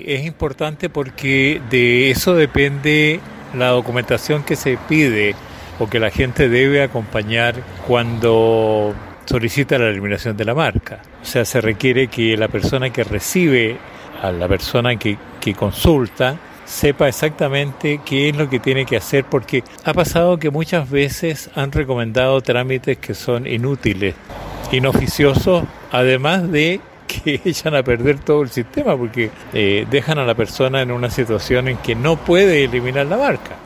es importante porque de eso depende la documentación que se pide o que la gente debe acompañar cuando solicita la eliminación de la marca. O sea, se requiere que la persona que recibe a la persona que consulta sepa exactamente qué es lo que tiene que hacer, porque ha pasado que muchas veces han recomendado trámites que son inútiles, inoficiosos, además de que echan a perder todo el sistema, porque dejan a la persona en una situación en que no puede eliminar la marca.